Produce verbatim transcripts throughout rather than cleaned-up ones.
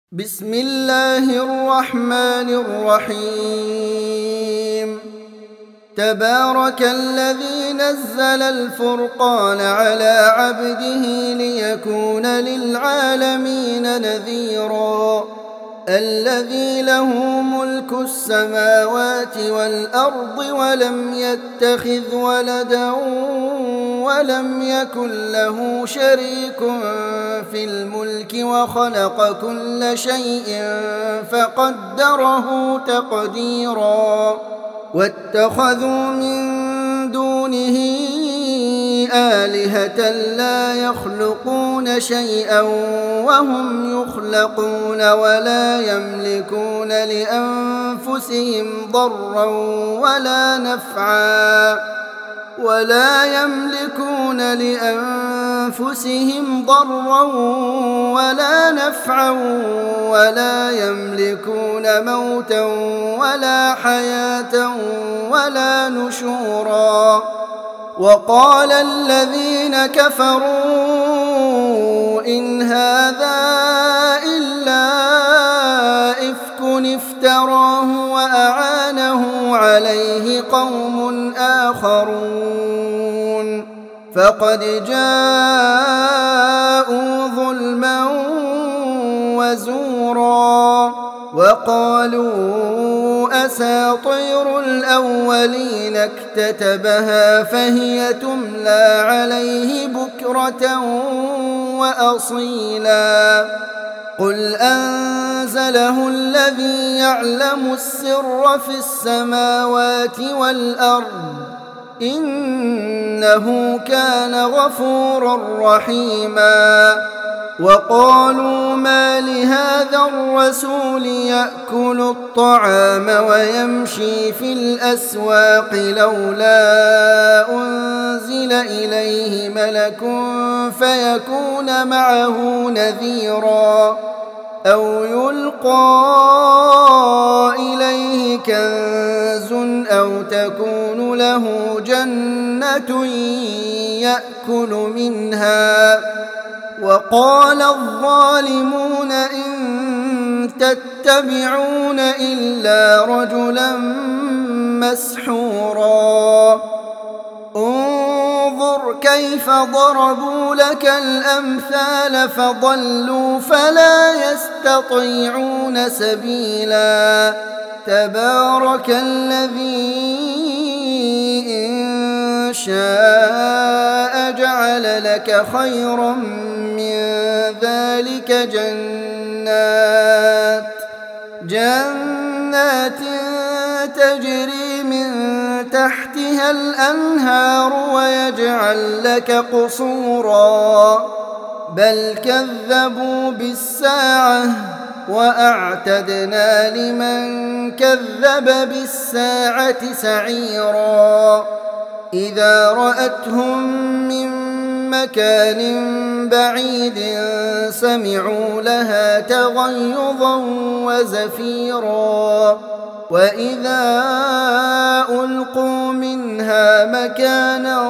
بسم الله الرحمن الرحيم. تبارك الذي نزل الفرقان على عبده ليكون للعالمين نذيرا. الذي له ملك السماوات والأرض ولم يتخذ ولدا ولم يكن له شريك في الملك وخلق كل شيء فقدره تقديرا. واتخذوا من دونه آلهة لا يخلقون شيئا وهم يخلقون ولا يملكون لأنفسهم ضرا ولا نفعا ولا يملكون لأنفسهم ضرا ولا نفعا ولا يملكون موتا ولا حياة ولا نشورا. وقال الذين كفروا إن هذا إلا إفك افتراه وأعانه عليه قوم آخرون فقد جاءوا ظلما وزورا. وقالوا أساطير الأولين اكتتبها فهي تملى عليه بكرة وأصيلا. قل أنزله الذي يعلم السر في السماوات والأرض إنه كان غفورا رحيما. وقالوا ما لهذا الرسول يأكل الطعام ويمشي في الأسواق لولا أنزل إليه ملك فيكون معه نذيرا أو يلقى إليه كنز أو تكون له جنة يأكل منها. وقال الظالمون إن تتبعون إلا رجلا مسحورا. انظر كيف ضربوا لك الأمثال فضلوا فلا يستطيعون سبيلا. تبارك الذي إن شاء جعل لك خيرا من ذلك جنات جنات تجري من تحتها الأنهار ويجعل لك قصورا بل كذبوا بالساعة وأعتدنا لمن كذب بالساعة سعيرا. إذا رأتهم من مكان بعيد سمعوا لها تغيظا وزفيرا. وإذا ألقوا منها مكانا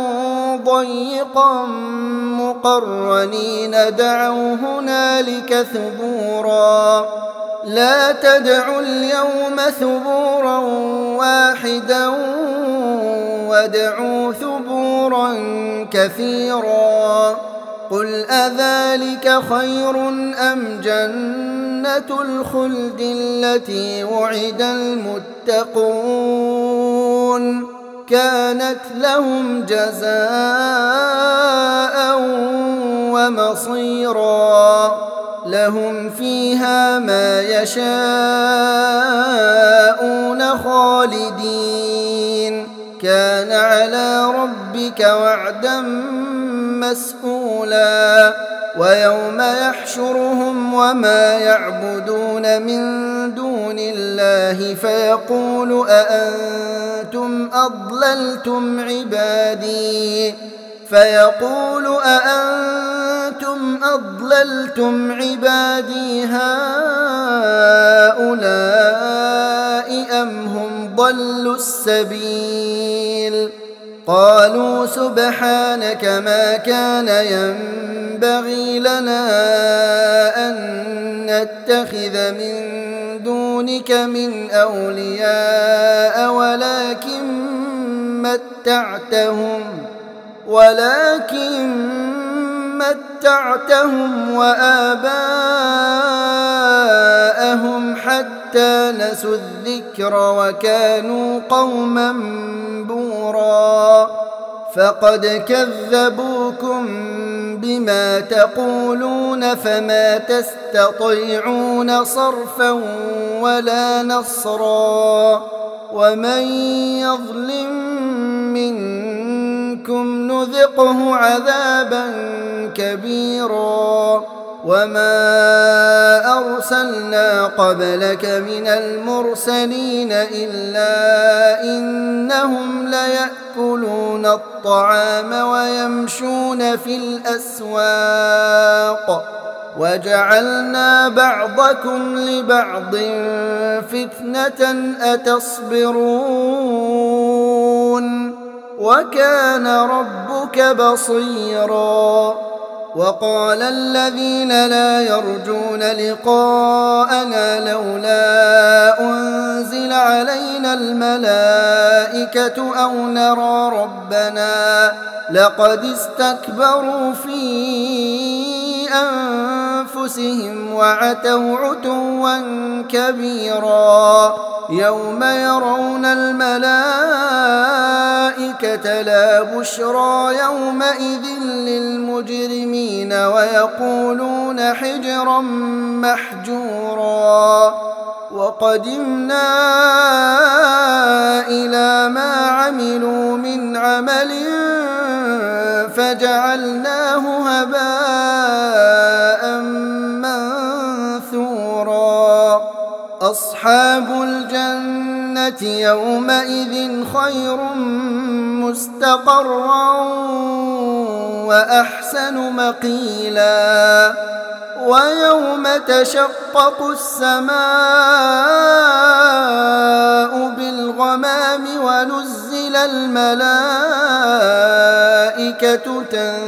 ضيقا مقرنين دعوا هنالك ثبورا. لا تدعوا اليوم ثبورا واحدا وادعوا ثبورا كثيرا. قل أذلك خير أم جنة الخلد التي وعد المتقون كانت لهم جزاء ومصيرا. لهم فيها ما يشاءون خالدين كان على ربك وعدا مسئولا. ويوم يحشرهم وما يعبدون من دون الله فيقول أأنتم أضللتم عبادي فيقول أأنتم أضللتم عبادي هؤلاء أم هم ضلوا السبيل قالوا سبحانك ما كان ينبغي لنا أن نتخذ من دونك من أولياء ولكن متعتهم ولكن متعتهم وآباءهم حتى نسوا الذكر وكانوا قوما بورا فقد كذبوكم بما تقولون فما تستطيعون صرفا ولا نصرا ومن يظلم منكم نذقه عذابا كبيرا وما أرسلنا قبلك من المرسلين إلا إنهم ليأكلون الطعام ويمشون في الأسواق وجعلنا بعضكم لبعض فتنة أتصبرون وكان ربك بصيرا وقال الذين لا يرجون لقاءنا لولا أنزل علينا الملائكة أو نرى ربنا لقد استكبروا في أنفسهم وعتوا عتوا كبيرا يوم يرون الملائكة لا بشرى يومئذ للمجرمين ويقولون حجرا محجورا وقدمنا إلى ما عملوا من عمل فجعلناه هباء منثورا أصحاب الجنة يومئذ خير مستقرا وأحسن مقيلا ويوم تشقق السماء بالغمام ونزل الملائكة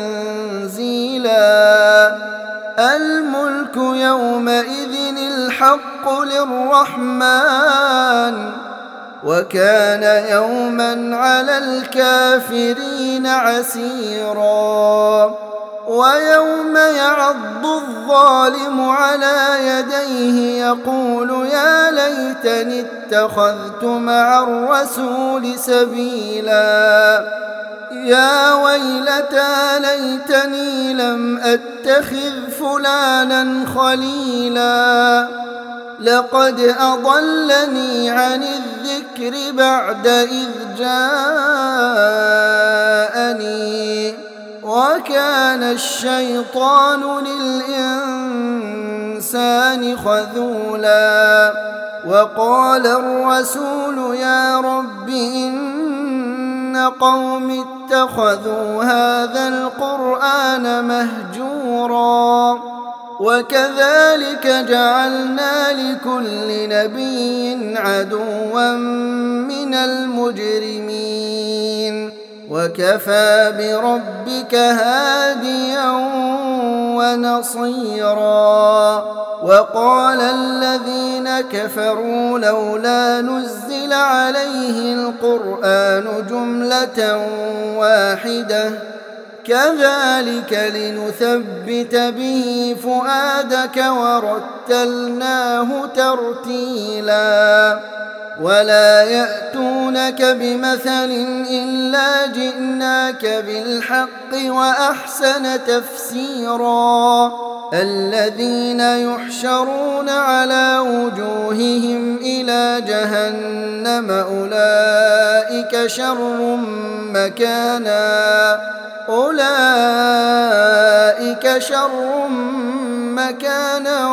تنزيلا الملك يومئذ الحق للرحمن وكان يوما على الكافرين عسيرا ويوم يعض الظالم على يديه يقول يا ليتني اتخذت مع الرسول سبيلا يا ويلتى ليتني لم أتخذ فلانا خليلا لقد أضلني عن الذكر بعد إذ جاءني وكان الشيطان للإنسان خذولا وقال الرسول يا رب إن قوم اتخذوا هذا القرآن مهجورا وكذلك جعلنا لكل نبي عدوا من المجرمين وكفى بربك هاديا ونصيرا وقال الذين كفروا لولا نزل عليه القرآن جملة واحدة كذلك لنثبت به فؤادك ورتلناه ترتيلا ولا يأتونك بمثل إلا جئناك بالحق وأحسن تفسيرا الذين يحشرون على وجوههم إلى جهنم أولئك شر مكانا أولئك شر مكانا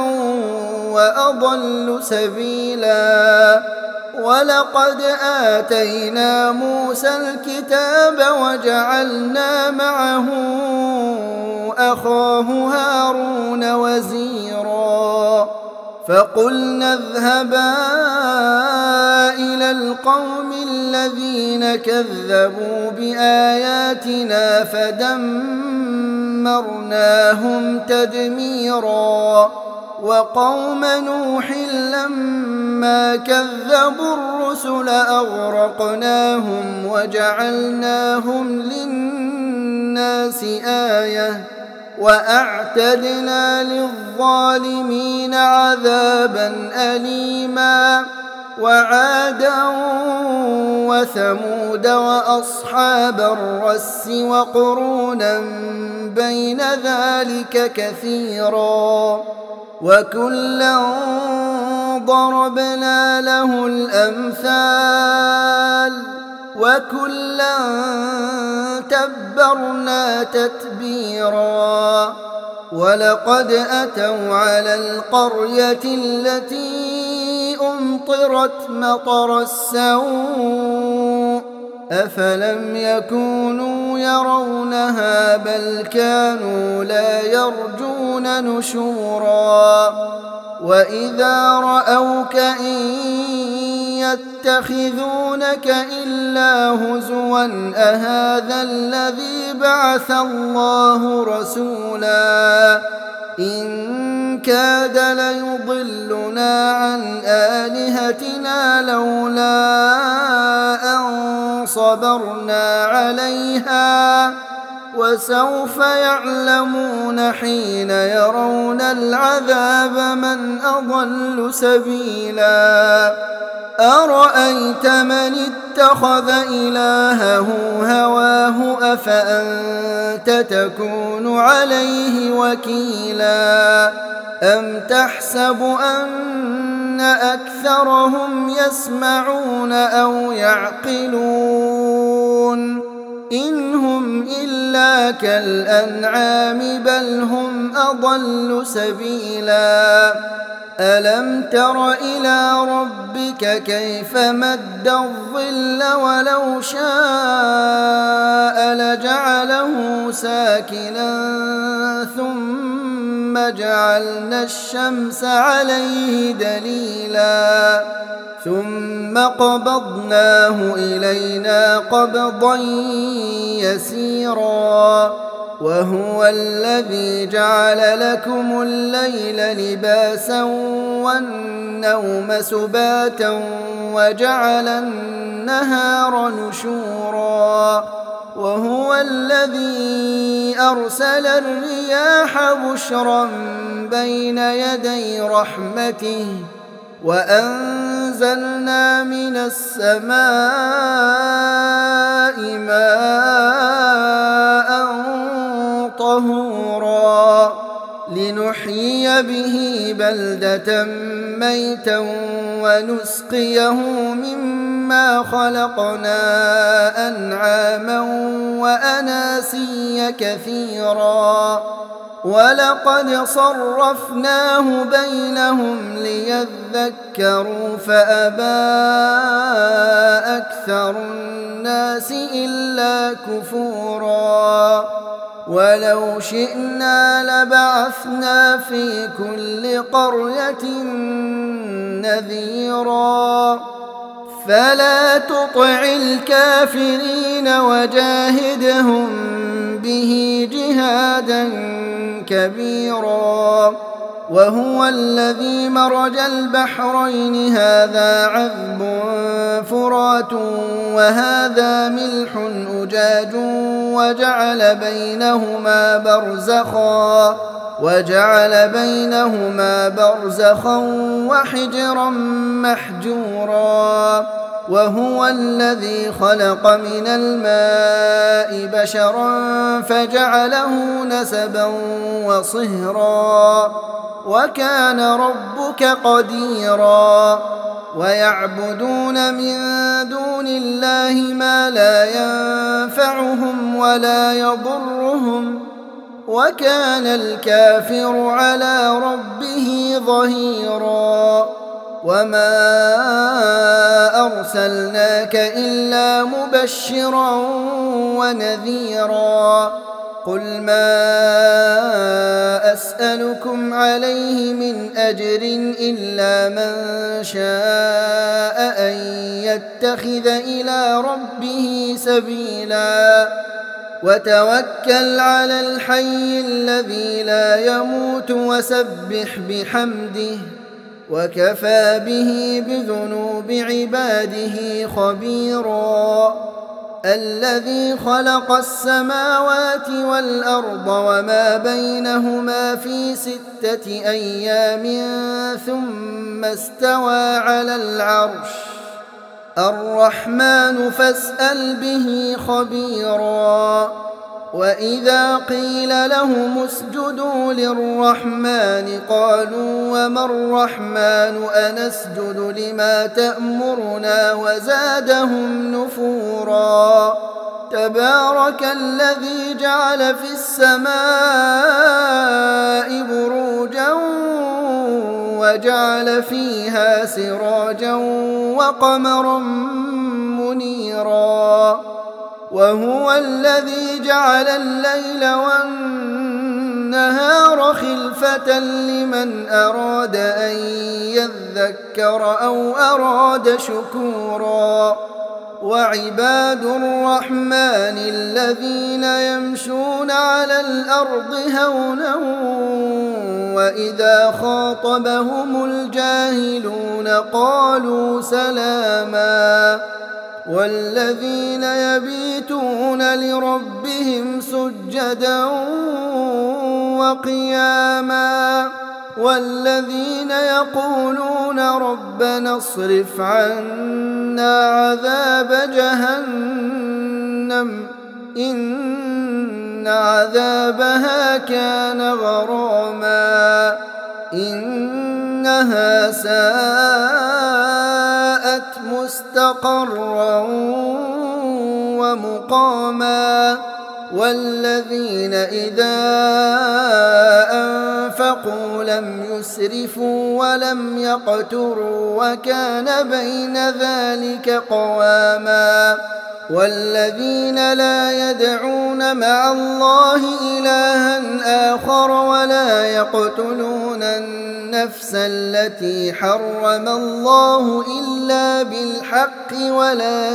وأضل سبيلا ولقد آتينا موسى الكتاب وجعلنا معه أخاه هارون وزيرا فقلنا اذهبا إلى القوم الذين كذبوا بآياتنا فدمرناهم تدميرا وقوم نوح لما كذبوا الرسل أغرقناهم وجعلناهم للناس آية وأعتدنا للظالمين عذابا أليما وعادا وثمود وأصحاب الرس وقرونا بين ذلك كثيرا وكلا ضربنا له الأمثال وكلا تبرنا تتبيرا ولقد أتوا على القرية التي أمطرت مطر السوء أفلم يكونوا يرونها بل كانوا لا يرجون نشورا وإذا رأوك إن يتخذونك إلا هزوا أهذا الذي بعث الله رسولا إن كاد ليضلنا عن آلهتنا لولا أن صبرنا عليها وسوف يعلمون حين يرون العذاب من أضل سبيلا أرأيت من اتخذ إلهه هواه أفأنت تكون عليه وكيلا أم تحسب أن أكثرهم يسمعون أو يعقلون إن هم إلا كالأنعام بل هم أضل سبيلا ألم تر إلى ربك كيف مد الظل ولو شاء لجعله ساكنا ثم جعلنا الشمس عليه دليلا ثم قبضناه إلينا قبضا يسيرا وهو الذي جعل لكم الليل لباسا والنوم سباتا وجعل النهار نشورا وهو الذي أرسل الرياح بشرا بين يدي رحمته وأنزلنا من السماء ماء طهورا لنحيي به بلدة ميتا ونسقيه مما خلقنا أنعاما وأناسيا كثيرا ولقد صرفناه بينهم ليذكروا فأبى أكثر الناس إلا كفورا ولو شئنا لبعثنا في كل قرية نذيرا فلا تطع الكافرين وجاهدهم به جهادا كبيرا وهو الذي مرج البحرين هذا عذب فرات وهذا ملح أجاج وجعل بينهما برزخا وجعل بينهما برزخا وحجرا محجورا وهو الذي خلق من الماء بشرا فجعله نسبا وصهرا وكان ربك قديرا ويعبدون من دون الله ما لا ينفعهم ولا يضرهم وكان الكافر على ربه ظهيرا وما أرسلناك إلا مبشرا ونذيرا قل ما أسألكم عليه من أجر إلا من شاء أن يتخذ إلى ربه سبيلا وتوكل على الحي الذي لا يموت وسبح بحمده وكفى به بذنوب عباده خبيرا الذي خلق السماوات والأرض وما بينهما في ستة أيام ثم استوى على العرش الرحمن فاسأل به خبيرا وإذا قيل لهم اسجدوا للرحمن قالوا وما الرحمن أنسجد لما تأمرنا وزادهم نفورا تبارك الذي جعل في السماء بروجا وجعل فيها سراجا وقمرا منيرا وهو الذي جعل الليل والنهار خلفة لمن أراد أن يذكر أو أراد شكورا وعباد الرحمن الذين يمشون على الأرض هونا وإذا خاطبهم الجاهلون قالوا سلاما والذين يبيتون لربهم سجدا وقياما والذين يقولون ربنا اصرف عنا عذاب جهنم إن عذابها كان غراما إنها ساءت مستقرا ومقاما والذين إذا أنفقوا لم يسرفوا ولم يقتروا وكان بين ذلك قواما والذين لا يدعون مع الله إلها آخر ولا يقتلون النفس التي حرم الله إلا بالحق ولا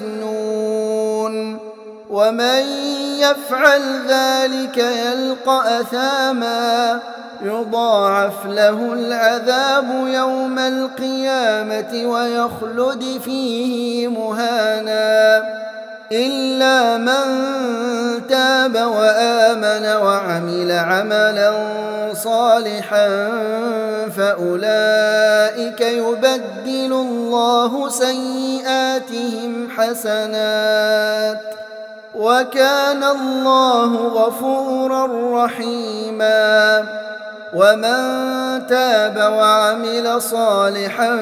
يزنون ومن يفعل ذلك يلقى أثاما يضاعف له العذاب يوم القيامة ويخلد فيه مهانا إلا من تاب وآمن وعمل عملا صالحا فأولئك يبدل الله سيئاتهم حسنات وكان الله غفورا رحيما ومن تاب وعمل صالحا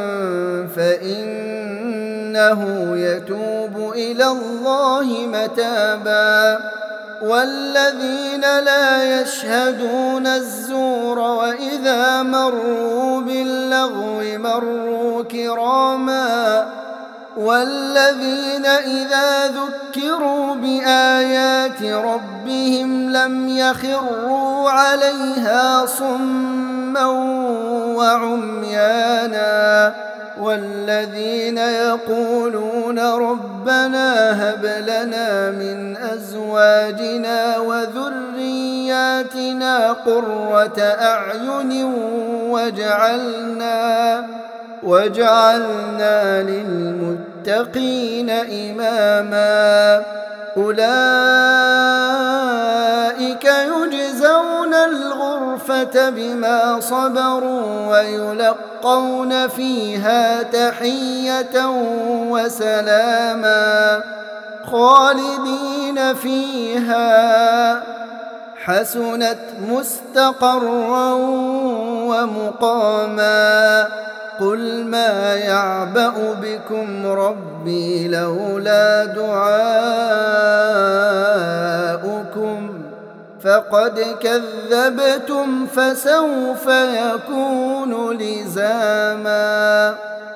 فإنه يتوب إلى الله متابا والذين لا يشهدون الزور وإذا مروا باللغو مروا كراما والذين إذا ذكروا بآيات ربهم لم يخروا عليها صما وعميانا والذين يقولون ربنا هب لنا من أزواجنا وذرياتنا قرة أعين واجعلنا وجعلنا للمتقين إماما أولئك يجزون الغرفة بما صبروا ويلقون فيها تحية وسلاما خالدين فيها حسنت مستقرا ومقاما قل ما يعبأ بكم ربي لولا دعاؤكم فقد كذبتم فسوف يكون لزاما.